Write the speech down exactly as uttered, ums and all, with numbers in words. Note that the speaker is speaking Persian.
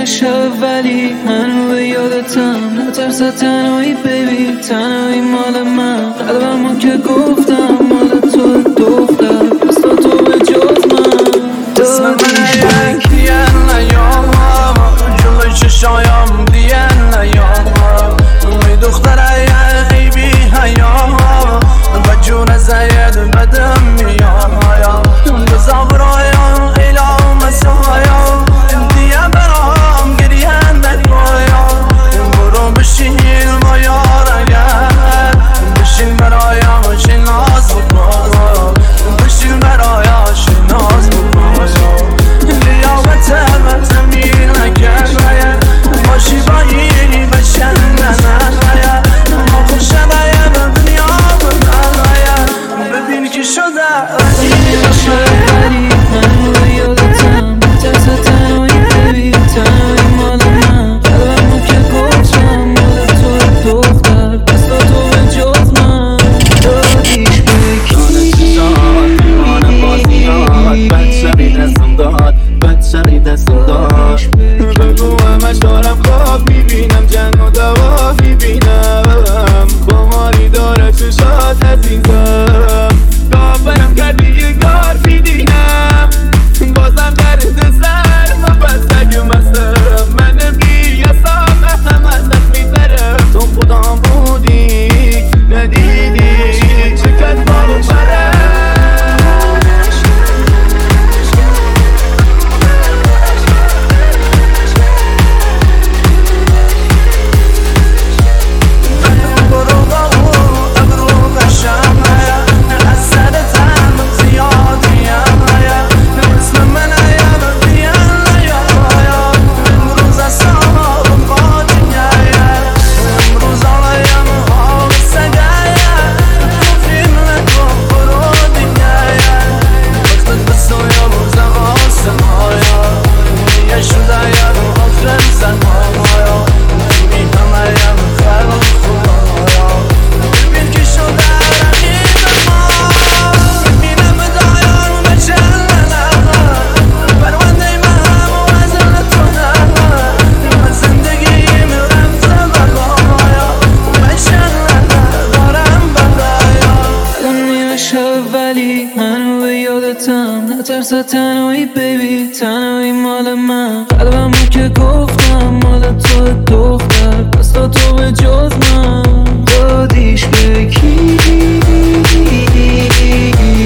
شب ولی هنو به یادتم، نترس تنهایی بیبی، تنهایی مال من. قلبمو که گفتم مال تو دختر، پس تا تو به جز من اسم من یک دیگه نیام، جلوی چشایم دیگه نیام. می دختره ای بی حیا و جون زید بدم میام. بزاورایم ایلام مسایم دیگه برام گریه نکنم. برو بشین با یار اگر بشین برایم چه ناز بکن، بشین برایم چه ناز بکن. لیاقت من تمیل نکرد باشی با اینی بشن نناید ما خوش نایم دنیا بناید. ببین که شده این شب ولی هنو به یادتم، نترس تنهایی بیبی، تنهایی مال من. قلبمو که گفتم مال تو دختر، پس تا تو به جز من دادیش به کی؟ دیوانه بازیات بد شقی دستم داد، بد شقی دستم داد. بگو همش دارم خواب میبینم، جنگ و دوا میبینم. باماری داره چشات عزیزم، کافرم کردی یه کار میدینم. بازم درد سر من بستگ مستم، من نمیاسم هم ازت میترم. تو خودم بودی ندیدی چقدر بارو برم. ولی هنو به یادتم، نترس تنهایی بیبی، تنهایی مال من. قلبمو که گفتم مال تو دختر، پس تا تو به جز من دادیش به کی؟